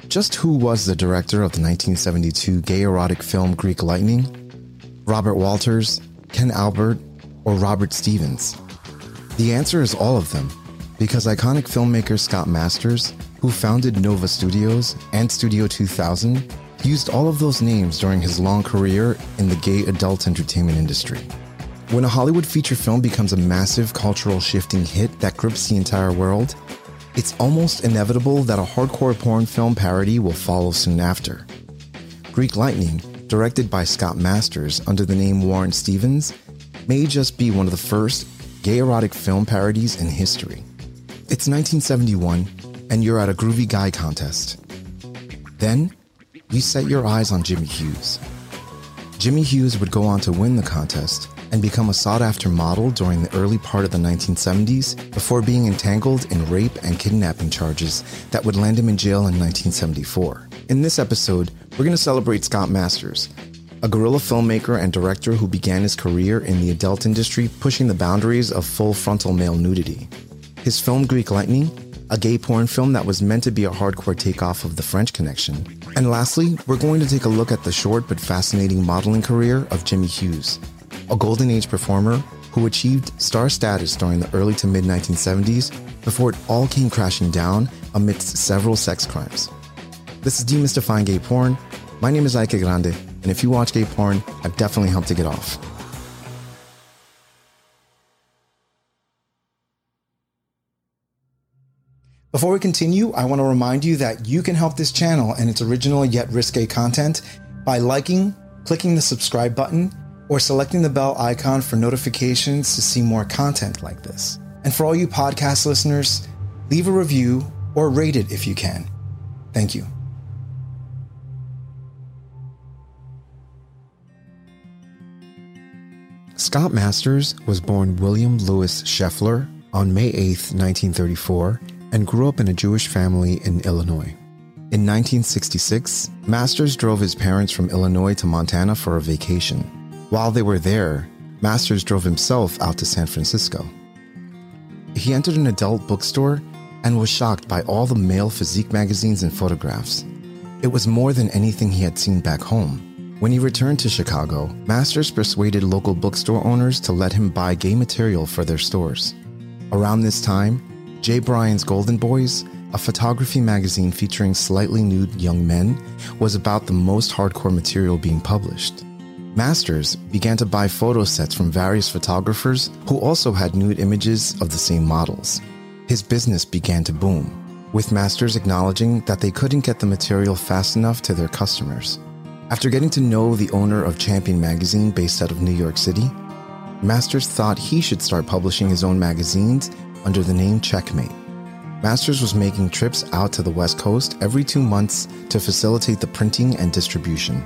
Just who was the director of the 1972 gay erotic film Greek Lightning? Robert Walters, Ken Albert, or Robert Stevens? The answer is all of them, because iconic filmmaker Scott Masters, who founded Nova Studios and Studio 2000, used all of those names during his long career in the gay adult entertainment industry. When a Hollywood feature film becomes a massive cultural shifting hit that grips the entire world, it's almost inevitable that a hardcore porn film parody will follow soon after. Greek Lightning, directed by Scott Masters under the name Warren Stevens, may just be one of the first gay erotic film parodies in history. It's 1971, and you're at a Groovy Guy contest. Then, you set your eyes on Jimmy Hughes. Jimmy Hughes would go on to win the contest and become a sought-after model during the early part of the 1970s before being entangled in rape and kidnapping charges that would land him in jail in 1974. In this episode, we're going to celebrate Scott Masters, a guerrilla filmmaker and director who began his career in the adult industry pushing the boundaries of full frontal male nudity. His film Greek Lightning, a gay porn film that was meant to be a hardcore takeoff of The French Connection. And lastly, we're going to take a look at the short but fascinating modeling career of Jimmy Hughes, a golden age performer who achieved star status during the early to mid 1970s before it all came crashing down amidst several sex crimes. This is Demystifying Gay Porn. My name is Ike Grande, and if you watch gay porn, I've definitely helped to get off. Before we continue, I want to remind you that you can help this channel and its original yet risque content by liking, clicking the subscribe button, or selecting the bell icon for notifications to see more content like this. And for all you podcast listeners, leave a review or rate it if you can. Thank you. Scott Masters was born William Louis Scheffler on May 8, 1934, and grew up in a Jewish family in Illinois. In 1966, Masters drove his parents from Illinois to Montana for a vacation. While they were there, Masters drove himself out to San Francisco. He entered an adult bookstore and was shocked by all the male physique magazines and photographs. It was more than anything he had seen back home. When he returned to Chicago, Masters persuaded local bookstore owners to let him buy gay material for their stores. Around this time, Jay Bryan's Golden Boys, a photography magazine featuring slightly nude young men, was about the most hardcore material being published. Masters began to buy photo sets from various photographers who also had nude images of the same models. His business began to boom, with Masters acknowledging that they couldn't get the material fast enough to their customers. After getting to know the owner of Champion magazine based out of New York City, Masters thought he should start publishing his own magazines under the name Checkmate. Masters was making trips out to the West Coast every 2 months to facilitate the printing and distribution.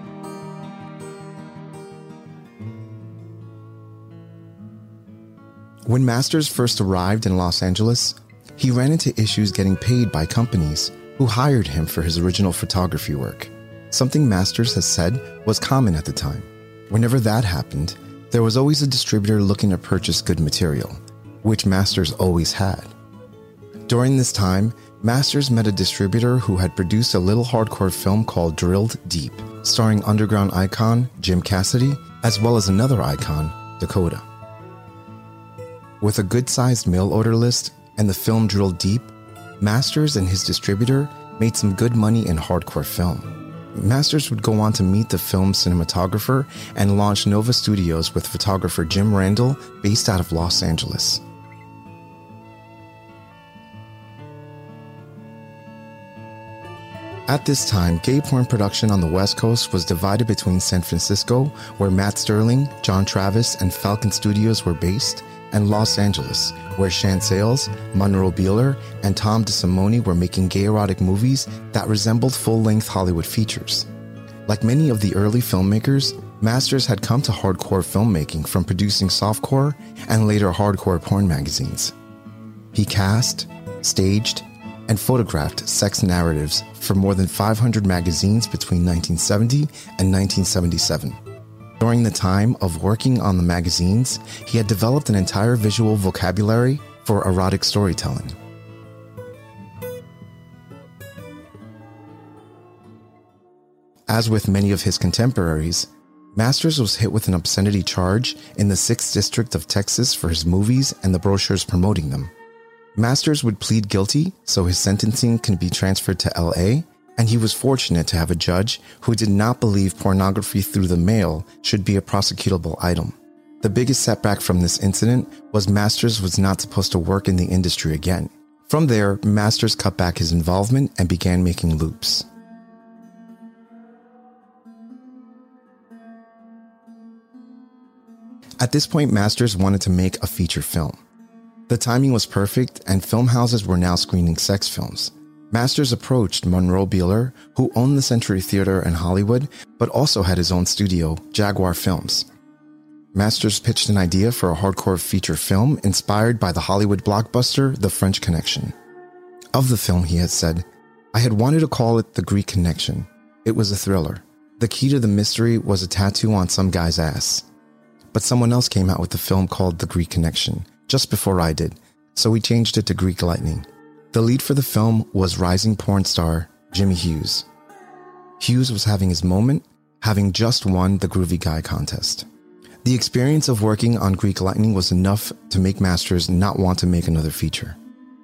When Masters first arrived in Los Angeles, he ran into issues getting paid by companies who hired him for his original photography work. Something Masters has said was common at the time. Whenever that happened, there was always a distributor looking to purchase good material, which Masters always had. During this time, Masters met a distributor who had produced a little hardcore film called Drilled Deep, starring underground icon Jim Cassidy, as well as another icon, Dakota. With a good-sized mail order list and the film Drilled Deep, Masters and his distributor made some good money in hardcore film. Masters would go on to meet the film's cinematographer and launch Nova Studios with photographer Jim Randall, based out of Los Angeles. At this time, gay porn production on the West Coast was divided between San Francisco, where Matt Sterling, John Travis, and Falcon Studios were based, and Los Angeles, where Shan Sales, Monroe Beeler, and Tom DeSimone were making gay erotic movies that resembled full-length Hollywood features. Like many of the early filmmakers, Masters had come to hardcore filmmaking from producing softcore and later hardcore porn magazines. He cast, staged, and photographed sex narratives for more than 500 magazines between 1970 and 1977. During the time of working on the magazines, he had developed an entire visual vocabulary for erotic storytelling. As with many of his contemporaries, Masters was hit with an obscenity charge in the 6th District of Texas for his movies and the brochures promoting them. Masters would plead guilty so his sentencing can be transferred to LA, and he was fortunate to have a judge who did not believe pornography through the mail should be a prosecutable item. The biggest setback from this incident was Masters was not supposed to work in the industry again. From there, Masters cut back his involvement and began making loops. At this point, Masters wanted to make a feature film. The timing was perfect, and film houses were now screening sex films. Masters approached Monroe Beeler, who owned the Century Theater in Hollywood, but also had his own studio, Jaguar Films. Masters pitched an idea for a hardcore feature film inspired by the Hollywood blockbuster The French Connection. Of the film, he had said, "I had wanted to call it The Greek Connection. It was a thriller. The key to the mystery was a tattoo on some guy's ass. But someone else came out with the film called The Greek Connection, just before I did, so we changed it to Greek Lightning." The lead for the film was rising porn star Jimmy Hughes. Hughes was having his moment, having just won the Groovy Guy contest. The experience of working on Greek Lightning was enough to make Masters not want to make another feature.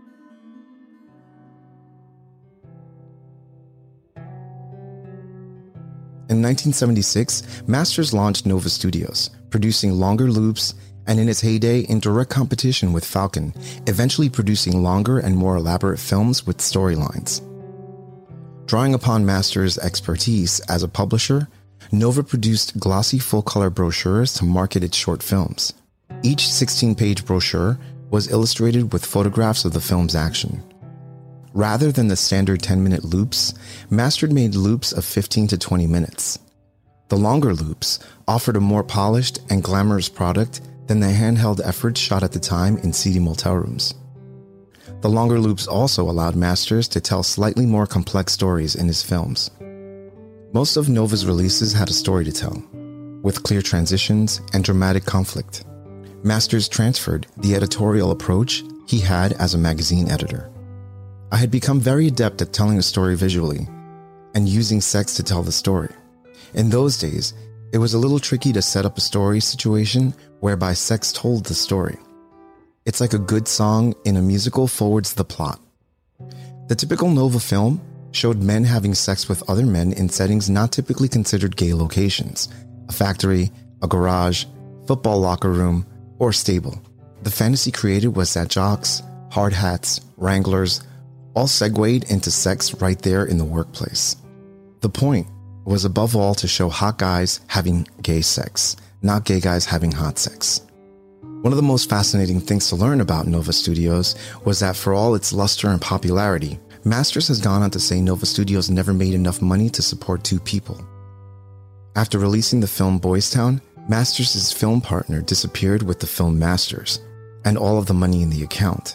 In 1976, Masters launched Nova Studios, producing longer loops and in its heyday in direct competition with Falcon, eventually producing longer and more elaborate films with storylines. Drawing upon Masters' expertise as a publisher, Nova produced glossy full-color brochures to market its short films. Each 16-page brochure was illustrated with photographs of the film's action. Rather than the standard 10-minute loops, Masters made loops of 15 to 20 minutes. The longer loops offered a more polished and glamorous product than the handheld efforts shot at the time in seedy motel rooms. The longer loops also allowed Masters to tell slightly more complex stories in his films. Most of Nova's releases had a story to tell, with clear transitions and dramatic conflict. Masters transferred the editorial approach he had as a magazine editor. I had become very adept at telling a story visually and using sex to tell the story. In those days, it was a little tricky to set up a story situation whereby sex told the story. It's like a good song in a musical forwards the plot. The typical Nova film showed men having sex with other men in settings not typically considered gay locations: a factory, a garage, football locker room, or stable. The fantasy created was that jocks, hard hats, wranglers, all segued into sex right there in the workplace. The point was above all to show hot guys having gay sex, not gay guys having hot sex. One of the most fascinating things to learn about Nova Studios was that for all its luster and popularity, Masters has gone on to say Nova Studios never made enough money to support two people. After releasing the film Boys Town, Masters' film partner disappeared with the film Masters, and all of the money in the account.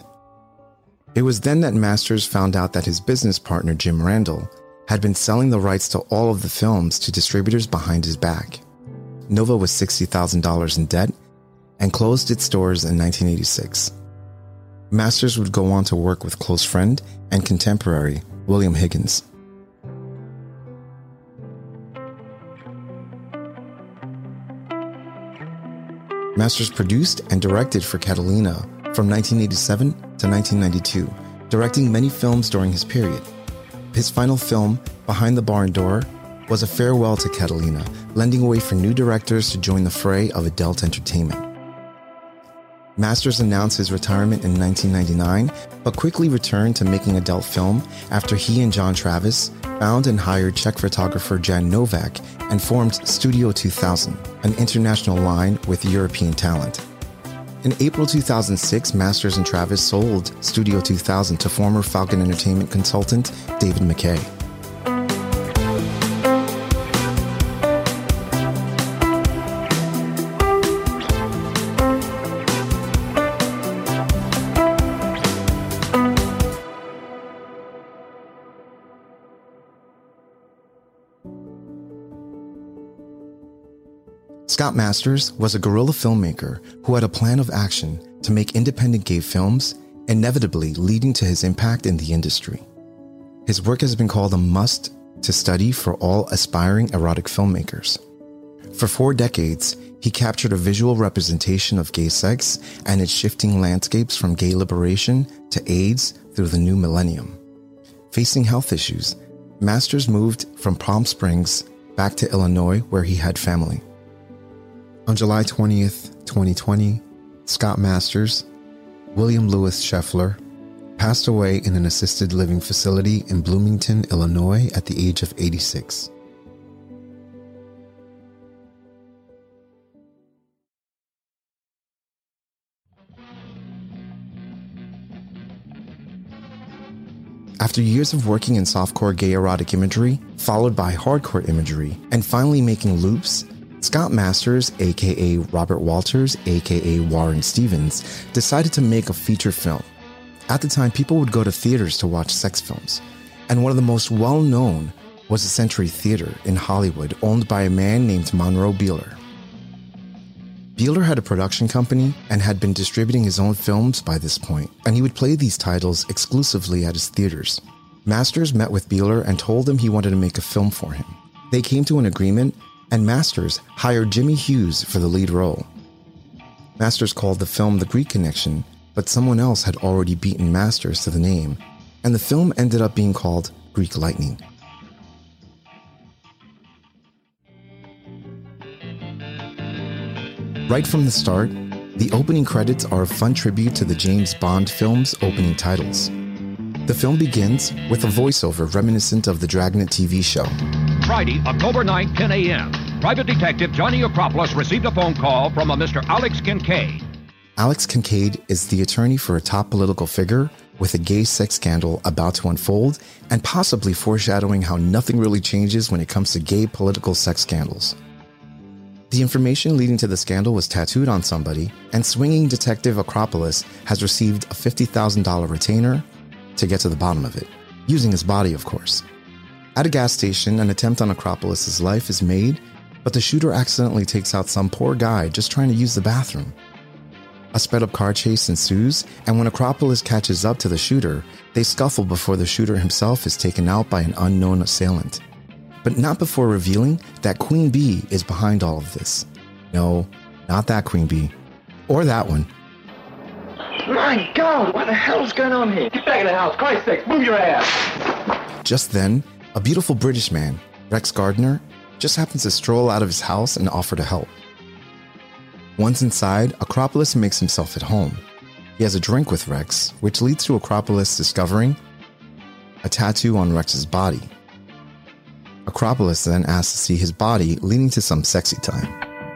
It was then that Masters found out that his business partner Jim Randall had been selling the rights to all of the films to distributors behind his back. Nova was $60,000 in debt and closed its doors in 1986. Masters would go on to work with close friend and contemporary William Higgins. Masters produced and directed for Catalina from 1987 to 1992, directing many films during his period. His final film, Behind the Barn Door, was a farewell to Catalina, lending way for new directors to join the fray of adult entertainment. Masters announced his retirement in 1999, but quickly returned to making adult film after he and John Travis found and hired Czech photographer Jan Novak and formed Studio 2000, an international line with European talent. In April 2006, Masters and Travis sold Studio 2000 to former Falcon Entertainment consultant David McKay. Scott Masters was a guerrilla filmmaker who had a plan of action to make independent gay films, inevitably leading to his impact in the industry. His work has been called a must to study for all aspiring erotic filmmakers. For 4 decades, he captured a visual representation of gay sex and its shifting landscapes from gay liberation to AIDS through the new millennium. Facing health issues, Masters moved from Palm Springs back to Illinois, where he had family. On July 20th, 2020, Scott Masters, William Louis Scheffler, passed away in an assisted living facility in Bloomington, Illinois at the age of 86. After years of working in softcore gay erotic imagery, followed by hardcore imagery, and finally making loops, Scott Masters, aka Robert Walters, aka Warren Stevens, decided to make a feature film. At the time, people would go to theaters to watch sex films, and one of the most well-known was the Century Theater in Hollywood, owned by a man named Monroe Beeler. Beeler had a production company and had been distributing his own films by this point, and he would play these titles exclusively at his theaters. Masters met with Beeler and told him he wanted to make a film for him. They came to an agreement, and Masters hired Jimmy Hughes for the lead role. Masters called the film The Greek Connection, but someone else had already beaten Masters to the name, and the film ended up being called Greek Lightning. Right from the start, the opening credits are a fun tribute to the James Bond film's opening titles. The film begins with a voiceover reminiscent of the Dragnet TV show. Friday, October 9, 10 a.m. Private Detective Johnny Acropolis received a phone call from a Mr. Alex Kincaid. Alex Kincaid is the attorney for a top political figure with a gay sex scandal about to unfold and possibly foreshadowing how nothing really changes when it comes to gay political sex scandals. The information leading to the scandal was tattooed on somebody, and swinging Detective Acropolis has received a $50,000 retainer to get to the bottom of it, using his body, of course. At a gas station, an attempt on Acropolis' life is made, but the shooter accidentally takes out some poor guy just trying to use the bathroom. A sped-up car chase ensues, and when Acropolis catches up to the shooter, they scuffle before the shooter himself is taken out by an unknown assailant. But not before revealing that Queen Bee is behind all of this. No, not that Queen Bee. Or that one. My God, what the hell's going on here? Get back in the house, Christ's sake, move your ass! Just then, a beautiful British man, Rex Gardner, just happens to stroll out of his house and offer to help. Once inside, Acropolis makes himself at home. He has a drink with Rex, which leads to Acropolis discovering a tattoo on Rex's body. Acropolis then asks to see his body, leading to some sexy time.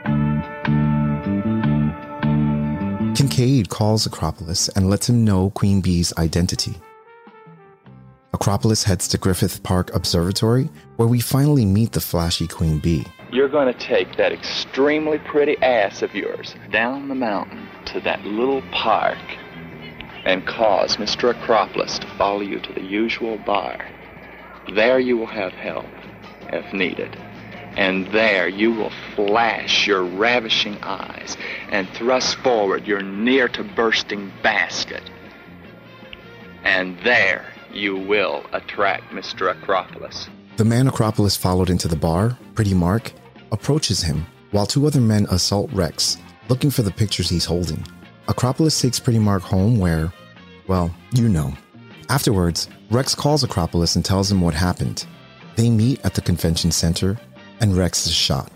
Kincaid calls Acropolis and lets him know Queen Bee's identity. Acropolis heads to Griffith Park Observatory, where we finally meet the flashy Queen Bee. You're going to take that extremely pretty ass of yours down the mountain to that little park and cause Mr. Acropolis to follow you to the usual bar. There you will have help, if needed. And there you will flash your ravishing eyes and thrust forward your near-to-bursting basket. And there you will attract Mr. Acropolis. The man Acropolis followed into the bar, Pretty Mark, approaches him while 2 other men assault Rex, looking for the pictures he's holding. Acropolis takes Pretty Mark home where, well, you know. Afterwards, Rex calls Acropolis and tells him what happened. They meet at the convention center, and Rex is shot.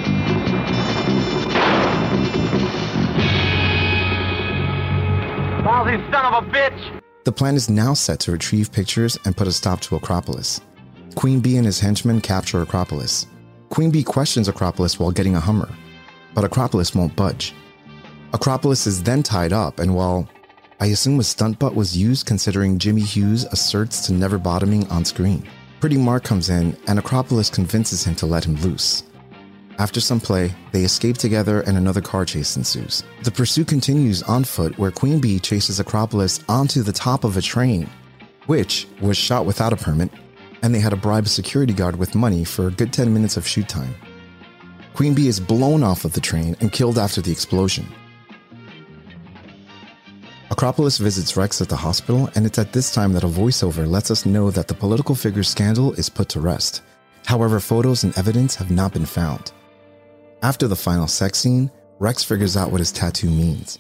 Lousy son of a bitch! The plan is now set to retrieve pictures and put a stop to Acropolis. Queen Bee and his henchmen capture Acropolis. Queen Bee questions Acropolis while getting a Hummer, but Acropolis won't budge. Acropolis is then tied up, and while I assume a stunt butt was used considering Jimmy Hughes asserts to never bottoming on screen. Pretty Mark comes in, and Acropolis convinces him to let him loose. After some play, they escape together and another car chase ensues. The pursuit continues on foot where Queen Bee chases Acropolis onto the top of a train, which was shot without a permit, and they had to bribe a security guard with money for a good 10 minutes of shoot time. Queen Bee is blown off of the train and killed after the explosion. Acropolis visits Rex at the hospital, and it's at this time that a voiceover lets us know that the political figure scandal is put to rest. However, photos and evidence have not been found. After the final sex scene, Rex figures out what his tattoo means.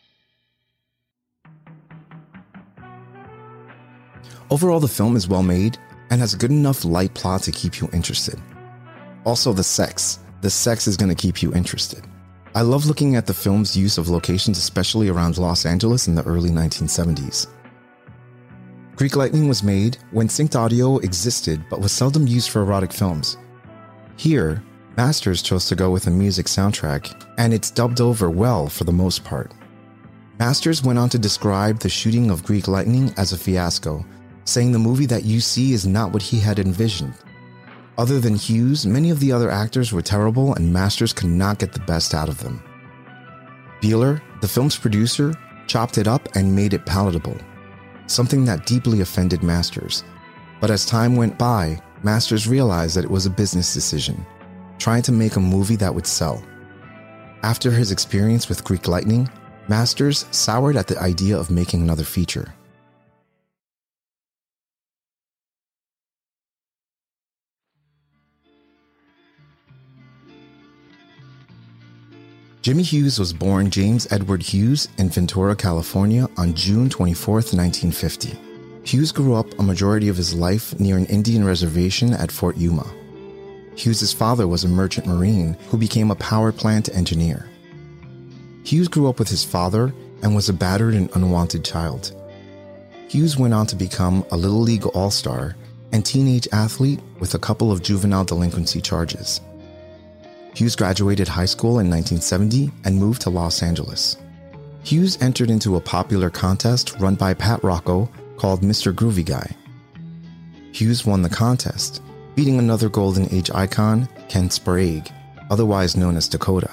Overall, the film is well made and has a good enough light plot to keep you interested. Also, the sex. The sex is going to keep you interested. I love looking at the film's use of locations, especially around Los Angeles in the early 1970s. Greek Lightning was made when synced audio existed but was seldom used for erotic films. Here, Masters chose to go with a music soundtrack, and it's dubbed over well for the most part. Masters went on to describe the shooting of Greek Lightning as a fiasco, saying the movie that you see is not what he had envisioned. Other than Hughes, many of the other actors were terrible and Masters could not get the best out of them. Beeler, the film's producer, chopped it up and made it palatable, something that deeply offended Masters. But as time went by, Masters realized that it was a business decision, trying to make a movie that would sell. After his experience with Greek Lightning, Masters soured at the idea of making another feature. Jimmy Hughes was born James Edward Hughes in Ventura, California on June 24, 1950. Hughes grew up a majority of his life near an Indian reservation at Fort Yuma. Hughes' father was a merchant marine who became a power plant engineer. Hughes grew up with his father and was a battered and unwanted child. Hughes went on to become a Little League All-Star and teenage athlete with a couple of juvenile delinquency charges. Hughes graduated high school in 1970 and moved to Los Angeles. Hughes entered into a popular contest run by Pat Rocco called Mr. Groovy Guy. Hughes won the contest, beating another Golden Age icon, Ken Sprague, otherwise known as Dakota.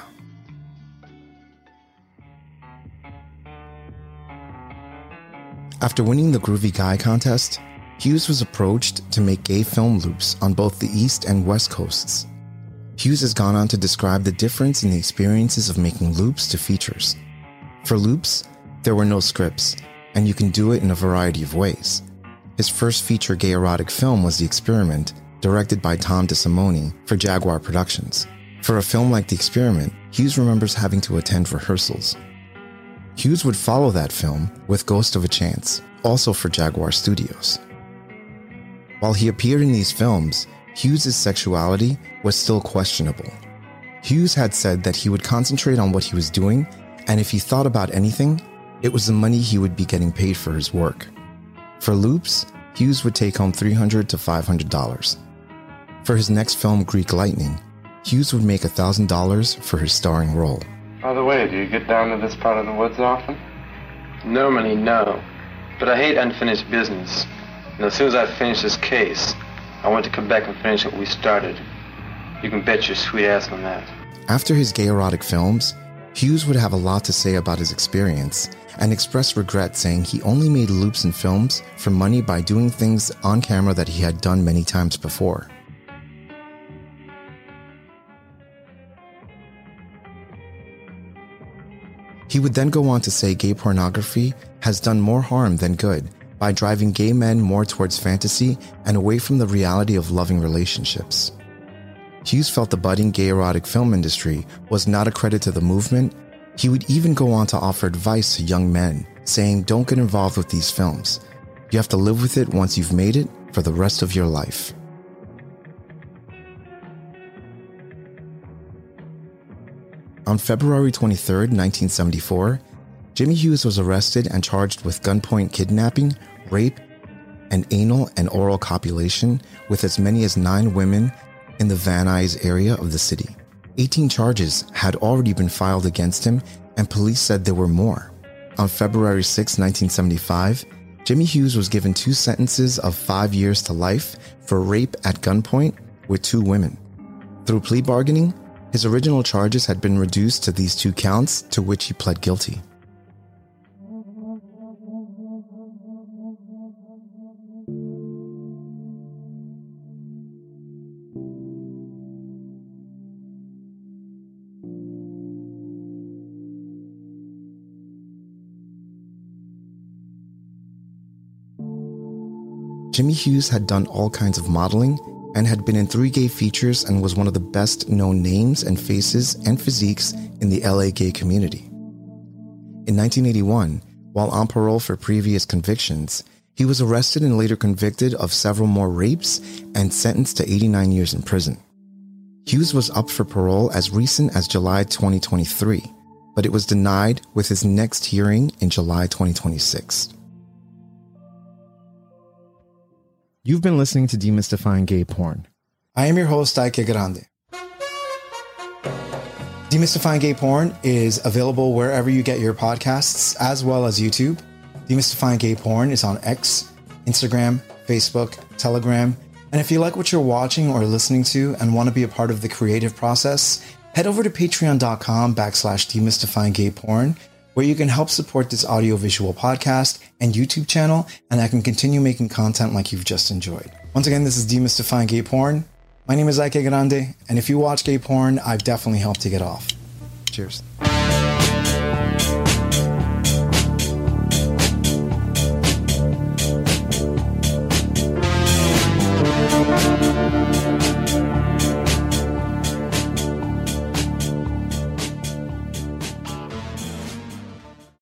After winning the Groovy Guy contest, Hughes was approached to make gay film loops on both the East and West Coasts. Hughes has gone on to describe the difference in the experiences of making loops to features. For loops, there were no scripts, and you can do it in a variety of ways. His first feature gay erotic film was The Experiment, directed by Tom DeSimone for Jaguar Productions. For a film like The Experiment, Hughes remembers having to attend rehearsals. Hughes would follow that film with Ghost of a Chance, also for Jaguar Studios. While he appeared in these films, Hughes' sexuality was still questionable. Hughes had said that he would concentrate on what he was doing, and if he thought about anything, it was the money he would be getting paid for his work. For loops, Hughes would take home $300 to $500. For his next film, Greek Lightning, Hughes would make $1,000 for his starring role. By the way, do you get down to this part of the woods often? Normally, no. But I hate unfinished business. And as soon as I finish this case, I want to come back and finish what we started. You can bet your sweet ass on that. After his gay erotic films, Hughes would have a lot to say about his experience and express regret, saying he only made loops in films for money by doing things on camera that he had done many times before. He would then go on to say gay pornography has done more harm than good by driving gay men more towards fantasy and away from the reality of loving relationships. Hughes felt the budding gay erotic film industry was not a credit to the movement. He would even go on to offer advice to young men, saying, "Don't get involved with these films. You have to live with it once you've made it for the rest of your life." On February 23, 1974, Jimmy Hughes was arrested and charged with gunpoint kidnapping, rape, and anal and oral copulation with as many as 9 women in the Van Nuys area of the city. 18 charges had already been filed against him, and police said there were more. On February 6, 1975, Jimmy Hughes was given 2 sentences of 5 years to life for rape at gunpoint with 2 women. Through plea bargaining, his original charges had been reduced to these 2 counts, to which he pled guilty. Jimmy Hughes had done all kinds of modeling and had been in 3 gay features and was one of the best known names and faces and physiques in the LA gay community. In 1981, while on parole for previous convictions, he was arrested and later convicted of several more rapes and sentenced to 89 years in prison. Hughes was up for parole as recent as July 2023, but it was denied with his next hearing in July 2026. You've been listening to Demystifying Gay Porn. I am your host, Ike Grande. Demystifying Gay Porn is available wherever you get your podcasts, as well as YouTube. Demystifying Gay Porn is on X, Instagram, Facebook, Telegram. And if you like what you're watching or listening to and want to be a part of the creative process, head over to patreon.com/demystifyinggayporn, where you can help support this audiovisual podcast and YouTube channel, and I can continue making content like you've just enjoyed. Once again, this is Demystifying Gay Porn. My name is Ike Grande, and if you watch gay porn, I've definitely helped to get off. Cheers.